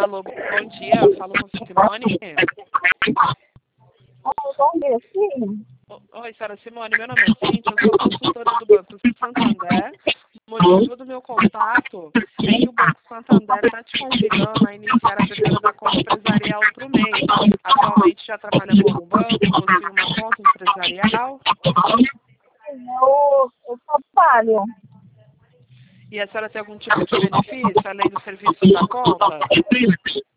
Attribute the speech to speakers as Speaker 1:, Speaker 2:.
Speaker 1: Alô, bom dia. Falo com a Simone.
Speaker 2: Bom dia, sim.
Speaker 1: Oi, senhora Simone. Meu nome é Cíntia. Eu sou consultora do Banco Santander. O motivo do meu contato é que o Banco Santander está te convidando a iniciar a abertura da conta empresarial para o mês. Atualmente já trabalha com o banco, possui uma conta empresarial.
Speaker 2: Eu trabalho.
Speaker 1: E a senhora tem algum tipo de benefício além do serviço da conta?